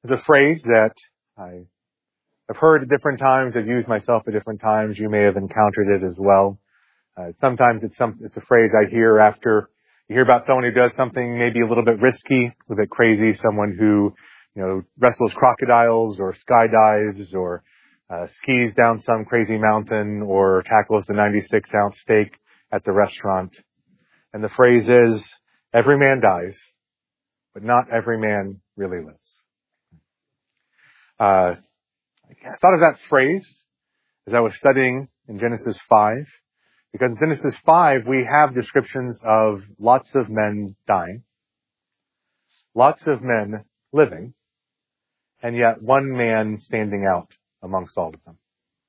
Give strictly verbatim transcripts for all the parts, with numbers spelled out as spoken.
is a phrase that I have heard at different times. I've used myself at different times. You may have encountered it as well. Uh, sometimes it's some, it's a phrase I hear after you hear about someone who does something maybe a little bit risky, a little bit crazy, someone who, you know, wrestles crocodiles or skydives or uh, skis down some crazy mountain or tackles the ninety-six ounce steak at the restaurant. And the phrase is, every man dies, but not every man really lives. Uh, I thought of that phrase as I was studying in Genesis five, because in Genesis five we have descriptions of lots of men dying, lots of men living, and yet one man standing out amongst all of them.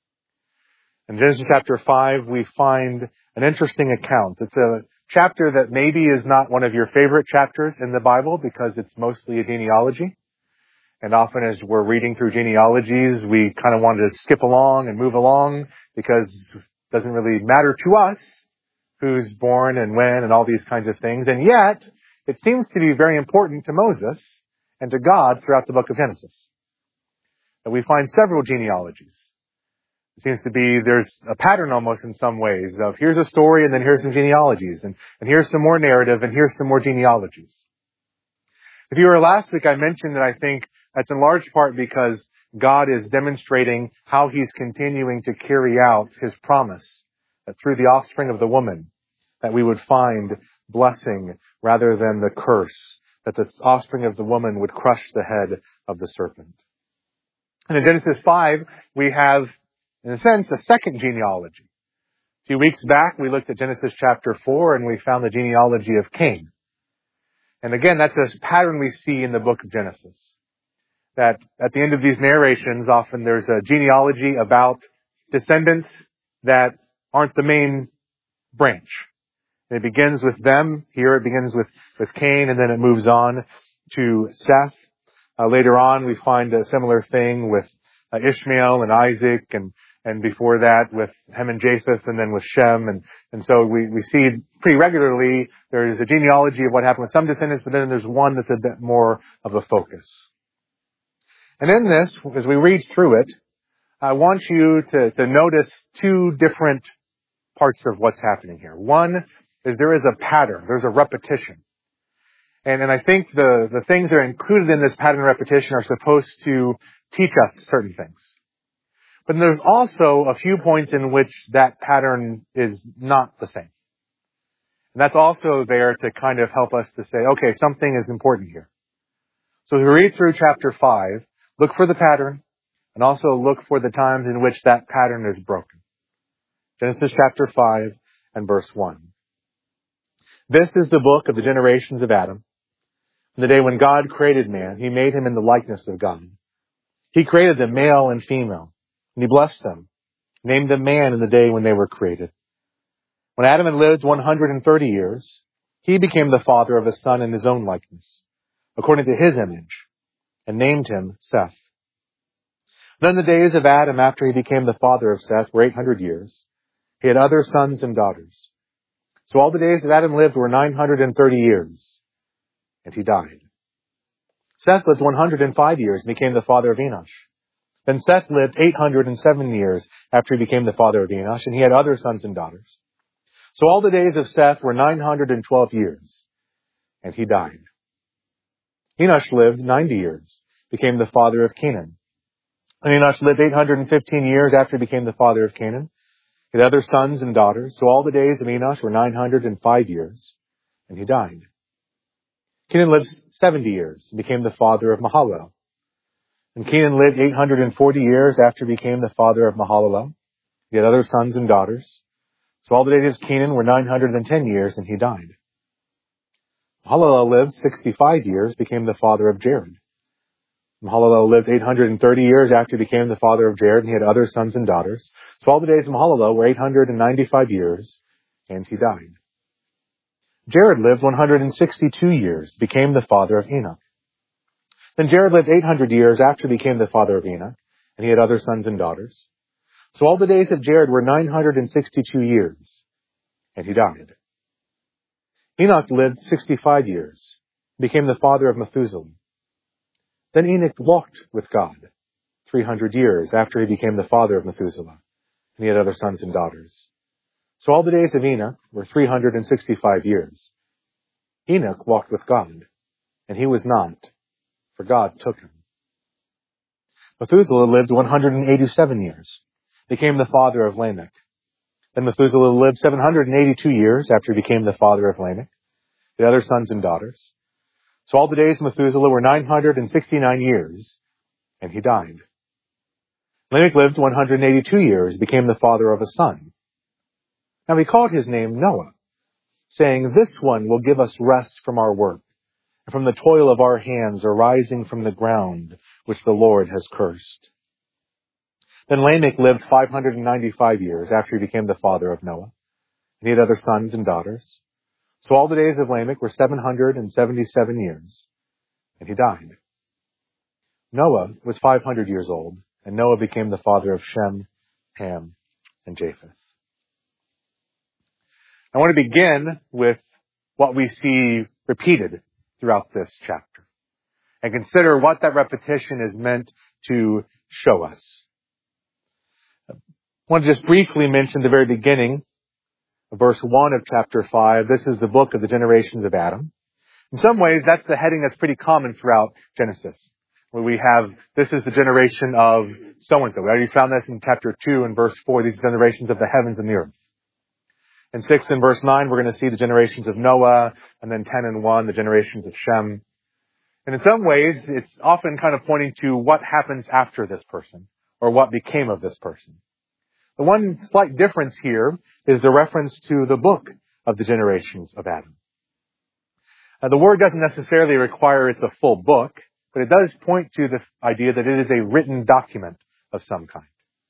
In Genesis chapter five we find an interesting account. It's a chapter that maybe is not one of your favorite chapters in the Bible because it's mostly a genealogy. And often as we're reading through genealogies, we kind of want to skip along and move along because it doesn't really matter to us who's born and when and all these kinds of things. And yet, it seems to be very important to Moses and to God throughout the book of Genesis. And we find several genealogies. It seems to be, there's a pattern almost in some ways of here's a story and then here's some genealogies and, and here's some more narrative and here's some more genealogies. If you were last week, I mentioned that I think that's in large part because God is demonstrating how He's continuing to carry out His promise that through the offspring of the woman that we would find blessing rather than the curse, that the offspring of the woman would crush the head of the serpent. And in Genesis five, we have, in a sense, a second genealogy. A few weeks back, we looked at Genesis chapter four and we found the genealogy of Cain. And again, that's a pattern we see in the book of Genesis. That at the end of these narrations, often there's a genealogy about descendants that aren't the main branch. And it begins with them. Here it begins with, with Cain, and then it moves on to Seth. Uh, later on, we find a similar thing with uh, Ishmael and Isaac, and and before that with Ham and Japheth, and then with Shem. And, and so we, we see pretty regularly there's a genealogy of what happened with some descendants, but then there's one that's a bit more of a focus. And in this, as we read through it, I want you to, to notice two different parts of what's happening here. One is there is a pattern. There's a repetition. And, and I think the, the things that are included in this pattern repetition are supposed to teach us certain things. But there's also a few points in which that pattern is not the same. And that's also there to kind of help us to say, okay, something is important here. So as we read through chapter five, look for the pattern and also look for the times in which that pattern is broken. Genesis chapter five and verse one. This is the book of the generations of Adam. In the day when God created man, He made him in the likeness of God. He created them male and female. And He blessed them, named them man in the day when they were created. When Adam had lived one hundred thirty years, he became the father of a son in his own likeness, according to his image, and named him Seth. Then the days of Adam after he became the father of Seth were eight hundred years. He had other sons and daughters. So all the days that Adam lived were nine hundred thirty years, and he died. Seth lived one hundred five years and became the father of Enosh. Then Seth lived eight hundred seven years after he became the father of Enosh, and he had other sons and daughters. So all the days of Seth were nine hundred twelve years, and he died. Enosh lived ninety years, became the father of Canaan. And Enosh lived eight hundred fifteen years after he became the father of Canaan. He had other sons and daughters. So all the days of Enosh were nine hundred five years, and he died. Canaan lived seventy years and became the father of Mahalalel. And Canaan lived eight hundred forty years after he became the father of Mahalalel. He had other sons and daughters. So all the days of Canaan were nine hundred ten years, and he died. Mahalalel lived sixty-five years, became the father of Jared. Mahalalel lived eight hundred thirty years after he became the father of Jared, and he had other sons and daughters. So all the days of Mahalalel were eight hundred ninety-five years, and he died. Jared lived one hundred sixty-two years, became the father of Enoch. Then Jared lived eight hundred years after he became the father of Enoch, and he had other sons and daughters. So all the days of Jared were nine hundred sixty-two years, and he died. Enoch lived sixty-five years, became the father of Methuselah. Then Enoch walked with God three hundred years after he became the father of Methuselah, and he had other sons and daughters. So all the days of Enoch were three hundred sixty-five years. Enoch walked with God, and he was not, for God took him. Methuselah lived one hundred eighty-seven years, became the father of Lamech. Then Methuselah lived seven hundred eighty-two years after he became the father of Lamech, the other sons and daughters. So all the days of Methuselah were nine hundred sixty-nine years, and he died. Lamech lived one hundred eighty-two years, became the father of a son. Now he called his name Noah, saying, "This one will give us rest from our work, and from the toil of our hands arising from the ground, which the Lord has cursed." Then Lamech lived five hundred ninety-five years after he became the father of Noah, and he had other sons and daughters. So all the days of Lamech were seven hundred seventy-seven years, and he died. Noah was five hundred years old, and Noah became the father of Shem, Ham, and Japheth. I want to begin with what we see repeated throughout this chapter, and consider what that repetition is meant to show us. I want to just briefly mention the very beginning of verse one of chapter five. This is the book of the generations of Adam. In some ways, that's the heading that's pretty common throughout Genesis, where we have, this is the generation of so-and-so. We already found this in chapter two and verse four, these generations of the heavens and the earth. In six and verse nine, we're going to see the generations of Noah, and then ten and one, the generations of Shem. And in some ways, it's often kind of pointing to what happens after this person, or what became of this person. The one slight difference here is the reference to the book of the generations of Adam. Now, the word doesn't necessarily require it's a full book, but it does point to the idea that it is a written document of some kind,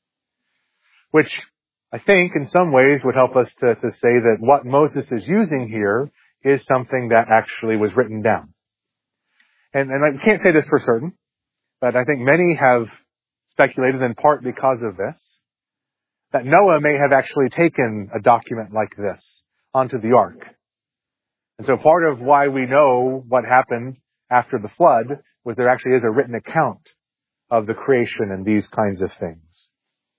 which I think in some ways would help us to, to say that what Moses is using here is something that actually was written down. And, and I can't say this for certain, but I think many have speculated, in part because of this, that Noah may have actually taken a document like this onto the ark. And so part of why we know what happened after the flood was there actually is a written account of the creation and these kinds of things.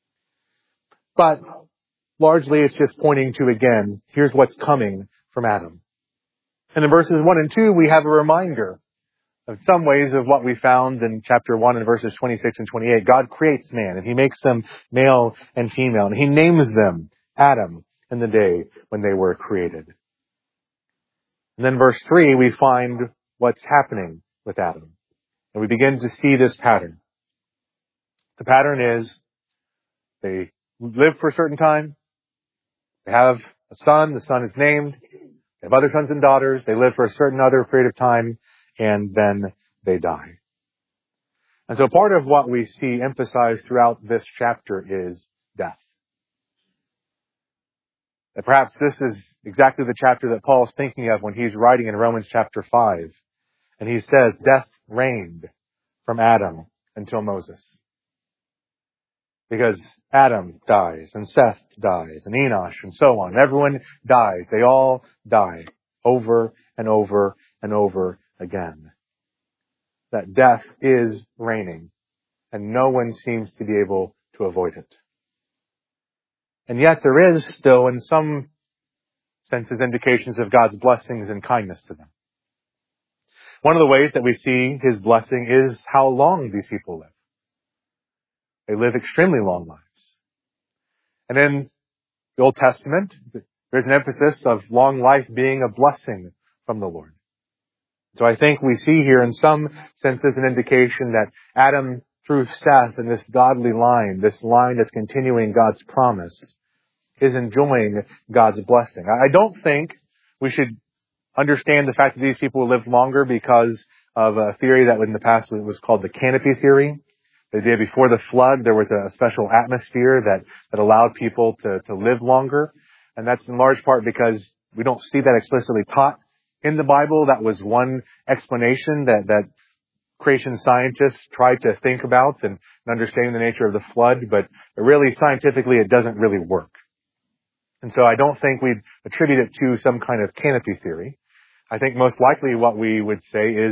But largely it's just pointing to, again, here's what's coming from Adam. And in verses one and two, we have a reminder of some ways of what we found in chapter one and verses twenty-six and twenty-eight. God creates man, and he makes them male and female, and he names them Adam in the day when they were created. And then verse three, we find what's happening with Adam. And we begin to see this pattern. The pattern is they live for a certain time. They have a son. The son is named. They have other sons and daughters. They live for a certain other period of time, and then they die. And so part of what we see emphasized throughout this chapter is death. And perhaps this is exactly the chapter that Paul is thinking of when he's writing in Romans chapter five. And he says, death reigned from Adam until Moses. Because Adam dies, and Seth dies, and Enosh, and so on. Everyone dies. They all die over and over and over again. That death is reigning, and no one seems to be able to avoid it. And yet there is still, in some senses, indications of God's blessings and kindness to them. One of the ways that we see His blessing is how long these people live. They live extremely long lives. And in the Old Testament, there's an emphasis of long life being a blessing from the Lord. So I think we see here in some senses an indication that Adam, through Seth and this godly line, this line that's continuing God's promise, is enjoying God's blessing. I don't think we should understand the fact that these people lived longer because of a theory that in the past was called the canopy theory. The day before the flood, there was a special atmosphere that, that allowed people to, to live longer. And that's in large part because we don't see that explicitly taught in the Bible. That was one explanation that, that creation scientists tried to think about and, and understanding the nature of the flood. But really, scientifically, it doesn't really work. And so I don't think we'd attribute it to some kind of canopy theory. I think most likely what we would say is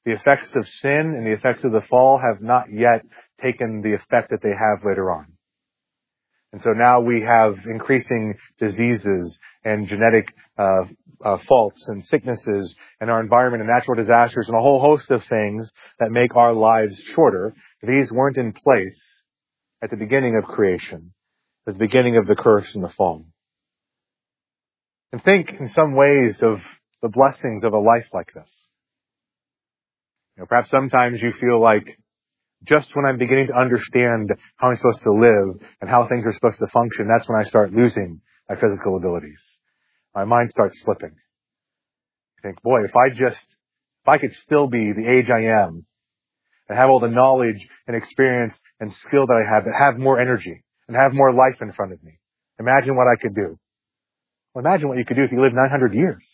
The effects of sin and the effects of the fall have not yet taken the effect that they have later on. And so now we have increasing diseases and genetic uh, uh, faults and sicknesses and our environment and natural disasters and a whole host of things that make our lives shorter. These weren't in place at the beginning of creation, at the beginning of the curse and the fall. And think in some ways of the blessings of a life like this. You know, perhaps sometimes you feel like just when I'm beginning to understand how I'm supposed to live and how things are supposed to function, that's when I start losing my physical abilities. My mind starts slipping. I think, boy, if I just, if I could still be the age I am and have all the knowledge and experience and skill that I have, but have more energy and have more life in front of me, imagine what I could do. Well, imagine what you could do if you lived nine hundred years.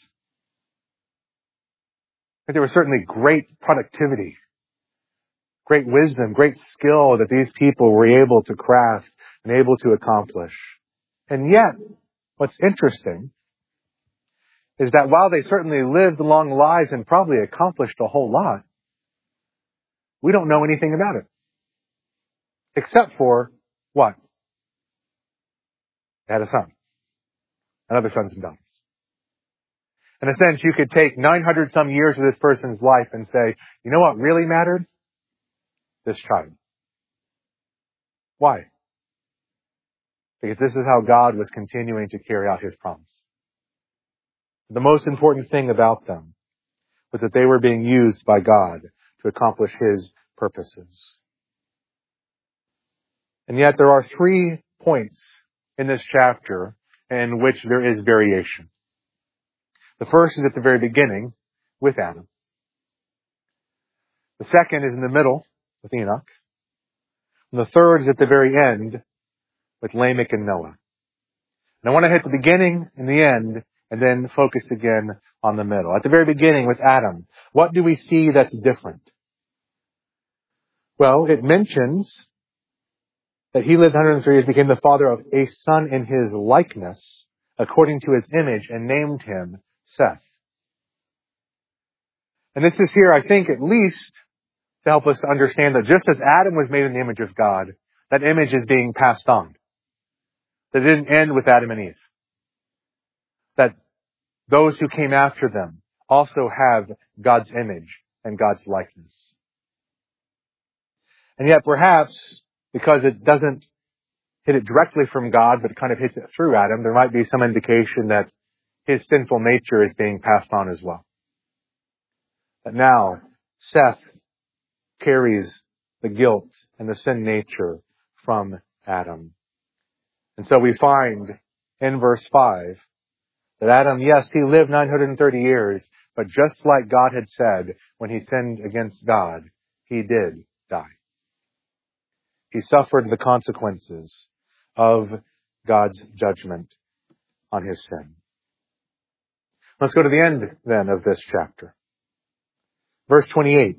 I think there was certainly great productivity, great wisdom, great skill that these people were able to craft and able to accomplish. And yet, what's interesting is that while they certainly lived long lives and probably accomplished a whole lot, we don't know anything about it. Except for what? They had a son. And other sons and daughters. In a sense, you could take nine hundred some years of this person's life and say, you know what really mattered? This child. Why? Because this is how God was continuing to carry out His promise. The most important thing about them was that they were being used by God to accomplish His purposes. And yet there are three points in this chapter in which there is variation. The first is at the very beginning with Adam. The second is in the middle with Enoch. And the third is at the very end with Lamech and Noah. And I want to hit the beginning and the end and then focus again on the middle. At the very beginning with Adam, what do we see that's different? Well, it mentions that he lived one hundred three years, became the father of a son in his likeness, according to his image, and named him Seth. And this is here, I think, at least to help us to understand that just as Adam was made in the image of God, that image is being passed on. That it didn't end with Adam and Eve. That those who came after them also have God's image and God's likeness. And yet perhaps, because it doesn't hit it directly from God, but it kind of hits it through Adam, there might be some indication that his sinful nature is being passed on as well. That now Seth carries the guilt and the sin nature from Adam. And so we find in verse five that Adam, yes, he lived nine hundred thirty years, but just like God had said when he sinned against God, he did die. He suffered the consequences of God's judgment on his sin. Let's go to the end then of this chapter. Verse twenty-eight.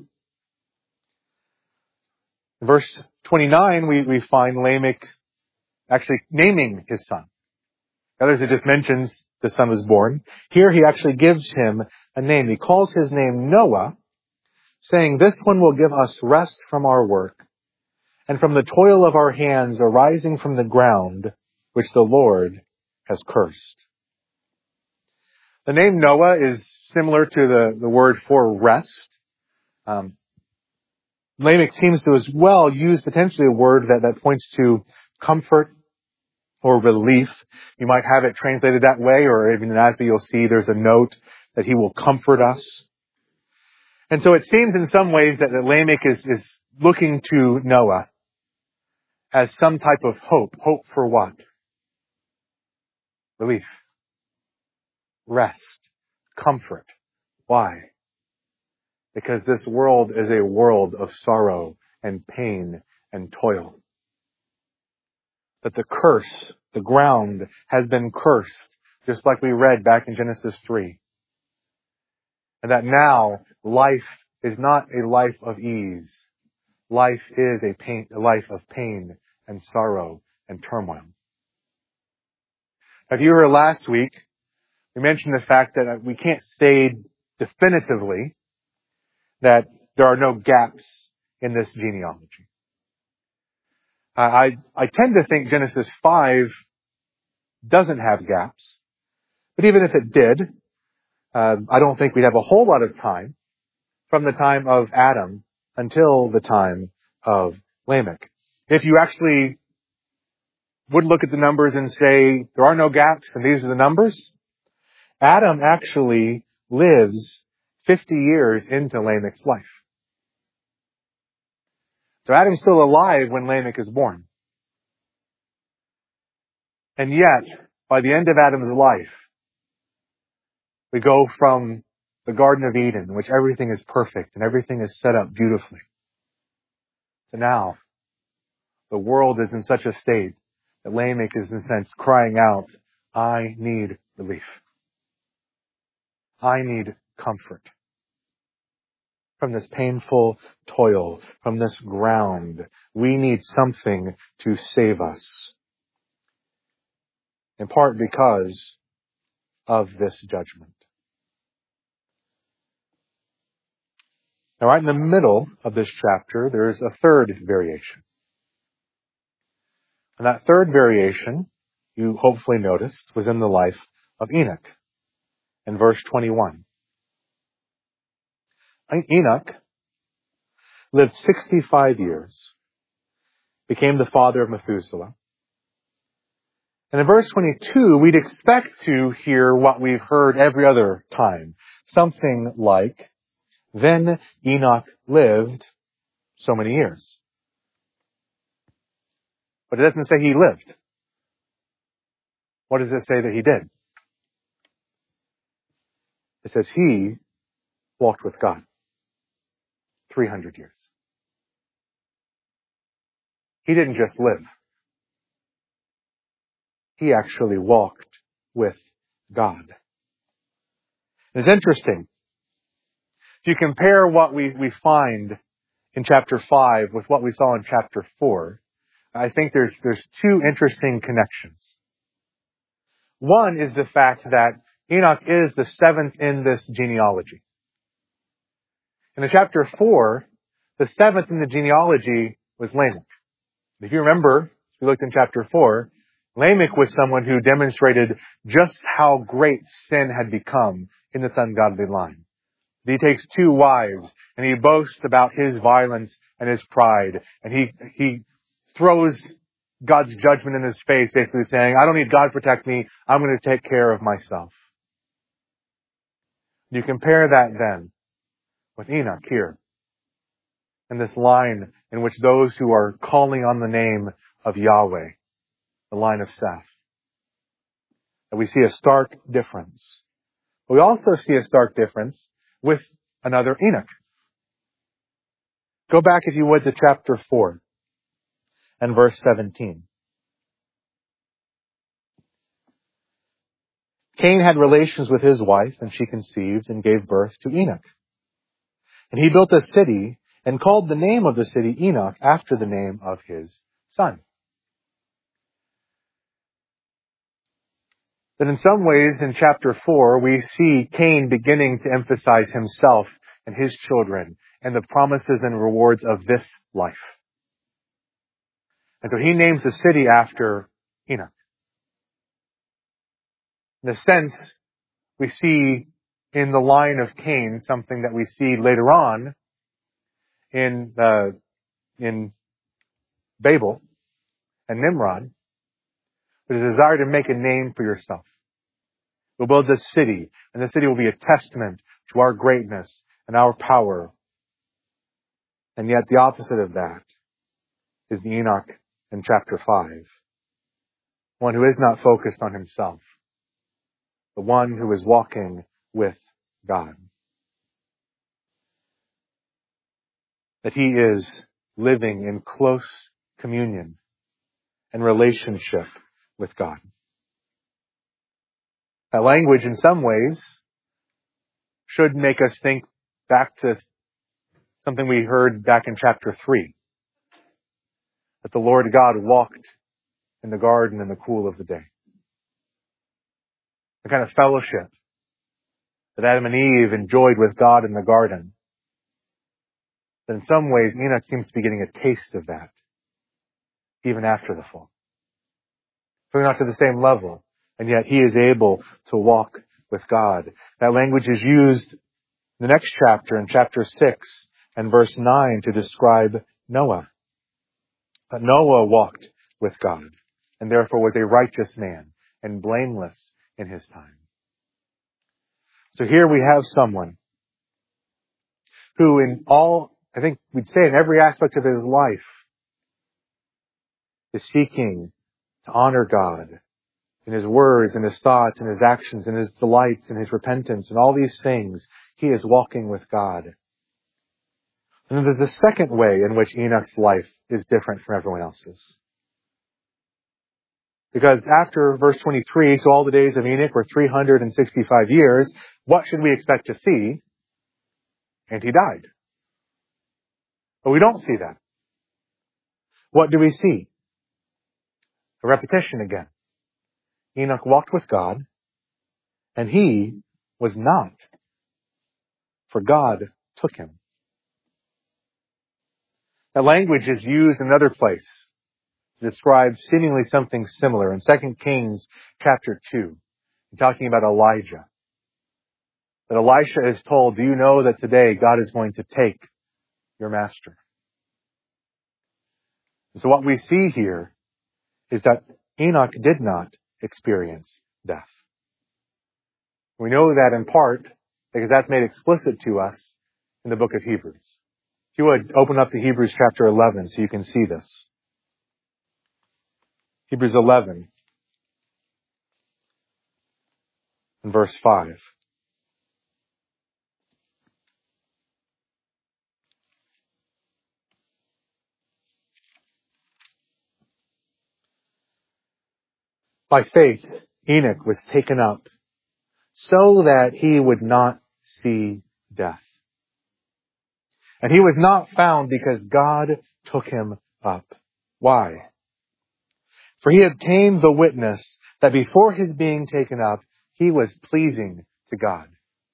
In verse twenty-nine, we, we find Lamech actually naming his son. Others, it just mentions the son was born. Here he actually gives him a name. He calls his name Noah, saying, this one will give us rest from our work and from the toil of our hands arising from the ground, which the Lord has cursed. The name Noah is similar to the, the word for rest. Um, Lamech seems to as well use potentially a word that, that points to comfort or relief. You might have it translated that way, or even in Ashley you'll see there's a note that he will comfort us. And so it seems in some ways that, that Lamech is, is looking to Noah as some type of hope. Hope for what? Relief. Rest. Comfort. Why? Because this world is a world of sorrow and pain and toil. That the curse, the ground, has been cursed, just like we read back in Genesis three. And that now life is not a life of ease. Life is a, pain, a life of pain and sorrow and turmoil. If you were here last week, we mentioned the fact that we can't say definitively that There are no gaps in this genealogy. Uh, I, I tend to think Genesis five doesn't have gaps. But even if it did, uh, I don't think we'd have a whole lot of time from the time of Adam until the time of Lamech. If you actually would look at the numbers and say, there are no gaps and these are the numbers, Adam actually lives fifty years into Lamech's life. So Adam's still alive when Lamech is born. And yet, by the end of Adam's life, we go from the Garden of Eden, in which everything is perfect and everything is set up beautifully, to now, the world is in such a state that Lamech is, in a sense, crying out, I need relief. I need comfort from this painful toil, from this ground. We need something to save us, in part because of this judgment. Now, right in the middle of this chapter, there is a third variation. And that third variation, you hopefully noticed, was in the life of Enoch, in verse twenty-one. Enoch lived sixty-five years, became the father of Methuselah. And in verse twenty-two, we'd expect to hear what we've heard every other time. Something like, then Enoch lived so many years. But it doesn't say he lived. What does it say that he did? It says he walked with God three hundred years. He didn't just live. He actually walked with God. It's interesting. If you compare what we, we find in chapter five with what we saw in chapter four, I think there's, there's two interesting connections. One is the fact that Enoch is the seventh in this genealogy. In the chapter four, the seventh in the genealogy was Lamech. If you remember, we looked in chapter four, Lamech was someone who demonstrated just how great sin had become in this ungodly line. He takes two wives and he boasts about his violence and his pride. And he, he throws God's judgment in his face, basically saying, I don't need God to protect me. I'm going to take care of myself. You compare that then with Enoch here, in this line in which those who are calling on the name of Yahweh, the line of Seth, and we see a stark difference. We also see a stark difference with another Enoch. Go back, if you would, to chapter four and verse seventeen. Cain had relations with his wife, and she conceived and gave birth to Enoch. And he built a city and called the name of the city Enoch after the name of his son. That in some ways in chapter four, we see Cain beginning to emphasize himself and his children and the promises and rewards of this life. And so he names the city after Enoch. In a sense, we see in the line of Cain something that we see later on in the, in Babel and Nimrod, which is a desire to make a name for yourself. We'll build this city, and the city will be a testament to our greatness and our power. And yet the opposite of that is the Enoch in chapter five. One who is not focused on himself, the one who is walking with God. That he is living in close communion and relationship with God. That language, in some ways, should make us think back to something we heard back in chapter three. That the Lord God walked in the garden in the cool of the day. The kind of fellowship that Adam and Eve enjoyed with God in the garden But in some ways, Enoch seems to be getting a taste of that, even after the fall. So not to the same level, and yet he is able to walk with God. That language is used in the next chapter, in chapter six and verse nine, to describe Noah. But Noah walked with God, and therefore was a righteous man and blameless in his time. So here we have someone who in all, I think we'd say in every aspect of his life, is seeking to honor God in his words, in his thoughts, in his actions, in his delights, in his repentance, and all these things. He is walking with God. And then there's the second way in which Enoch's life is different from everyone else's. Because after verse twenty-three, so all the days of Enoch were three hundred sixty-five years, what should we expect to see? And he died. But we don't see that. What do we see? A repetition again. Enoch walked with God, and he was not, for God took him. That language is used in another place to describe seemingly something similar. In Second Kings chapter two, talking about Elijah. That Elisha is told, do you know that today God is going to take your master? And so what we see here is that Enoch did not experience death. We know that in part because that's made explicit to us in the book of Hebrews. If you would open up to Hebrews chapter eleven so you can see this. Hebrews eleven and verse five. By faith, Enoch was taken up so that he would not see death. And he was not found because God took him up. Why? For he obtained the witness that before his being taken up, he was pleasing to God.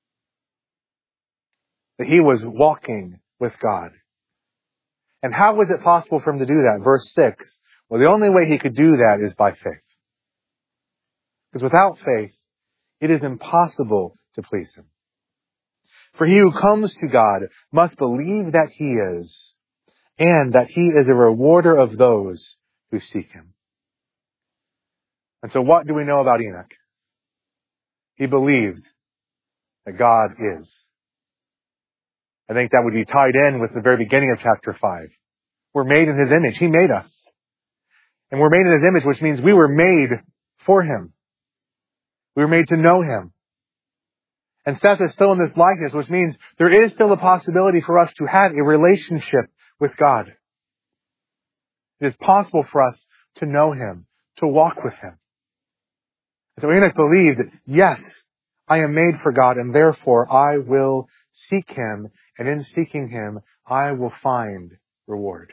That he was walking with God. And how was it possible for him to do that? Verse six. Well, the only way he could do that is by faith. Because without faith, it is impossible to please him. For he who comes to God must believe that he is, and that he is a rewarder of those who seek him. And so what do we know about Enoch? He believed that God is. I think that would be tied in with the very beginning of chapter five. We're made in his image. He made us. And we're made in his image, which means we were made for him. We were made to know him. And Seth is still in this likeness, which means there is still a possibility for us to have a relationship with God. It is possible for us to know him, to walk with him. And so Enoch believed that, yes, I am made for God, and therefore I will seek him, and in seeking him, I will find reward.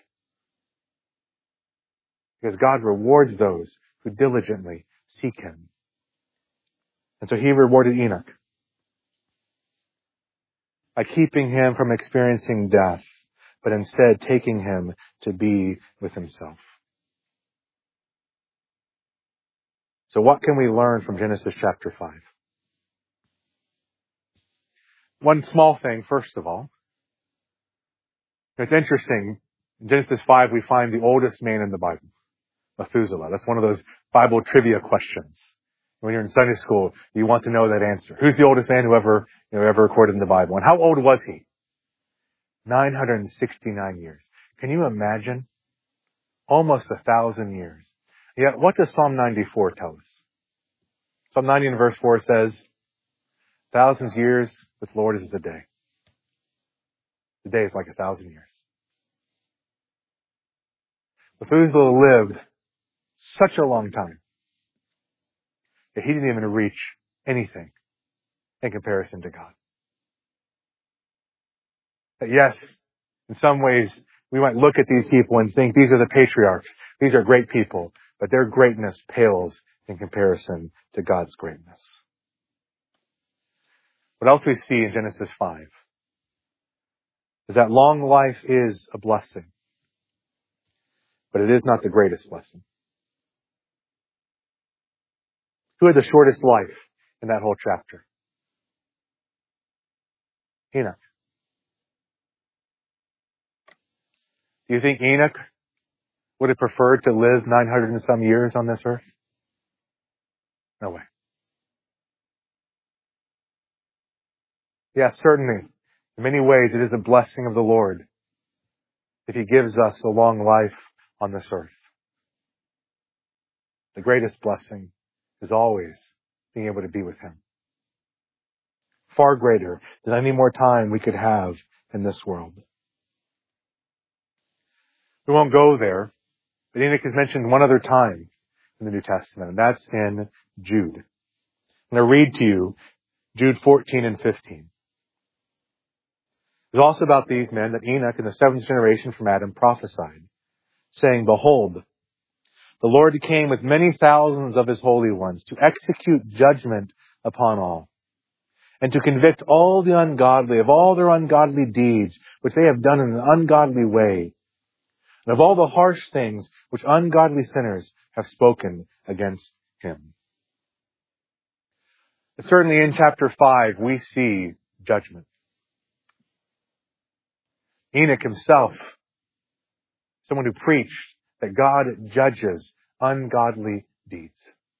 Because God rewards those who diligently seek him. And so he rewarded Enoch by keeping him from experiencing death, but instead taking him to be with himself. So what can we learn from Genesis chapter five? One small thing, first of all. It's interesting. In Genesis five, we find the oldest man in the Bible, Methuselah. That's one of those Bible trivia questions. When you're in Sunday school, you want to know that answer. Who's the oldest man who ever, you know, ever recorded in the Bible? And how old was he? nine hundred sixty-nine years. Can you imagine? Almost a thousand years. Yet, what does Psalm ninety-four tell us? Psalm ninety in verse four says, thousands years with Lord is the day. The day is like a thousand years. Methuselah lived such a long time that he didn't even reach anything in comparison to God. That yes, in some ways, we might look at these people and think these are the patriarchs. These are great people, but their greatness pales in comparison to God's greatness. What else we see in Genesis five? is that long life is a blessing, but it is not the greatest blessing. Who had the shortest life in that whole chapter? Enoch. Do you think Enoch would have preferred to live nine hundred and some years on this earth? No way. Yes, certainly. In many ways, it is a blessing of the Lord if He gives us a long life on this earth. The greatest blessing is always being able to be with Him. Far greater than any more time we could have in this world. We won't go there, but Enoch is mentioned one other time in the New Testament, and that's in Jude. I'm going to read to you Jude fourteen and fifteen. It's also about these men that Enoch in the seventh generation from Adam prophesied, saying, Behold, the Lord came with many thousands of His holy ones to execute judgment upon all, and to convict all the ungodly of all their ungodly deeds, which they have done in an ungodly way, and of all the harsh things which ungodly sinners have spoken against Him. But certainly in chapter five, we see judgment. Enoch himself, someone who preached that God judges ungodly deeds.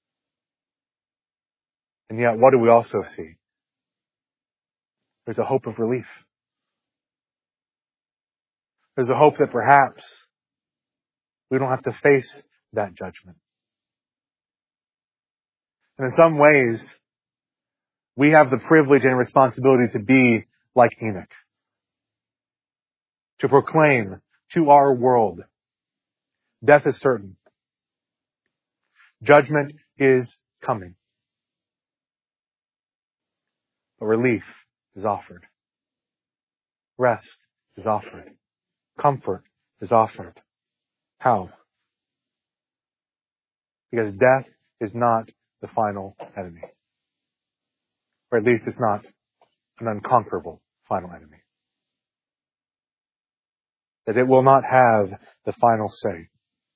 And yet, what do we also see? There's a hope of relief. There's a hope that perhaps we don't have to face that judgment. And in some ways, we have the privilege and responsibility to be like Enoch. To proclaim to our world, death is certain. Judgment is coming. But relief is offered. Rest is offered. Comfort is offered. How? Because death is not the final enemy. Or at least it's not an unconquerable final enemy. That it will not have the final say.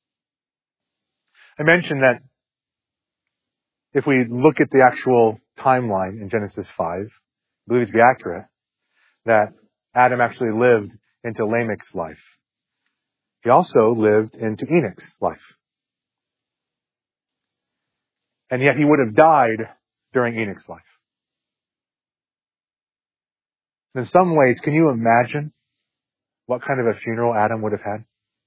I mentioned that if we look at the actual timeline in Genesis five, I believe it to be accurate, that Adam actually lived into Lamech's life. He also lived into Enoch's life. And yet he would have died during Enoch's life. In some ways, can you imagine what kind of a funeral Adam would have had?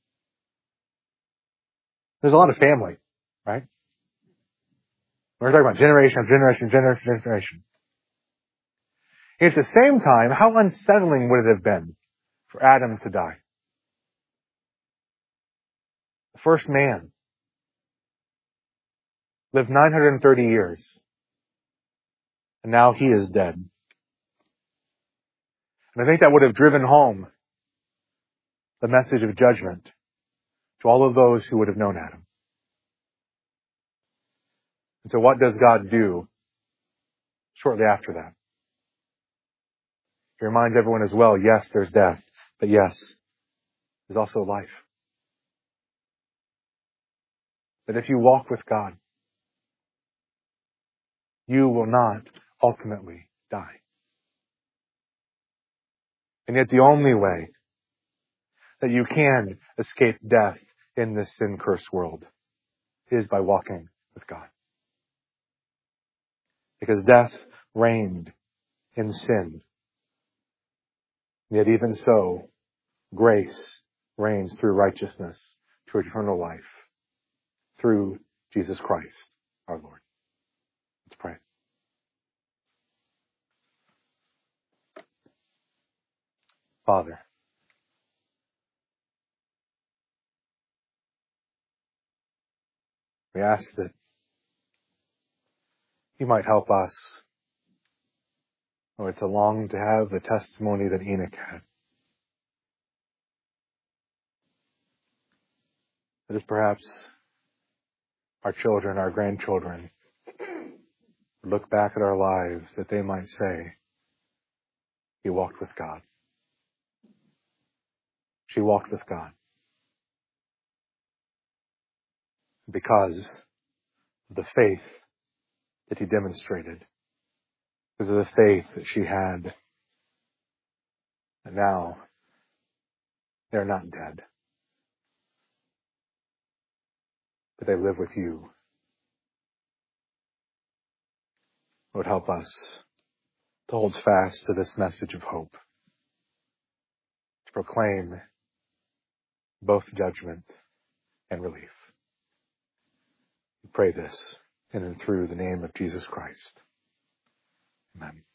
There's a lot of family, right? We're talking about generation after generation, generation, after generation. At the same time, how unsettling would it have been for Adam to die? The first man lived nine hundred thirty years, and now he is dead. And I think that would have driven home the message of judgment to all of those who would have known Adam. And so what does God do shortly after that? He reminds everyone as well, yes, there's death, but yes, there's also life. That if you walk with God, you will not ultimately die. And yet the only way that you can escape death in this sin-cursed world is by walking with God. Because death reigned in sin. Yet even so, grace reigns through righteousness to eternal life through Jesus Christ, our Lord. Let's pray. Father, we ask that you might help us, Lord, to long to have the testimony that Enoch had. That is perhaps our children, our grandchildren, look back at our lives that they might say, he walked with God. she walked with God. Because of the faith that he demonstrated, because of the faith that she had, and now they're not dead, but they live with you. Lord, help us to hold fast to this message of hope, to proclaim both judgment and relief. We pray this in and through the name of Jesus Christ. Amen.